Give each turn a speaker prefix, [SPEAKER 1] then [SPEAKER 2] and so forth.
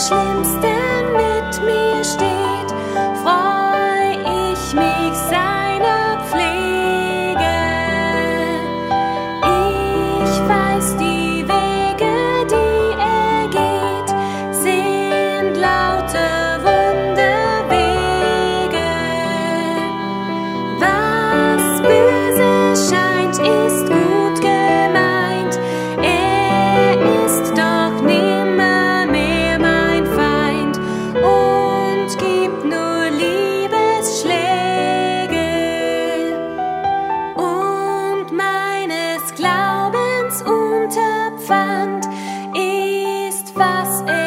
[SPEAKER 1] Schlimmsten mit mir steht, freu ich mich seiner Pflege. Ich weiß, die Wege, die er geht, sind laute Wunderwege. Was böse scheint, ist gut gemeint. Er ist doch nimmermehr mein Feind und gibt nur Liebesschläge. Und meines Glaubens Unterpfand ist, was er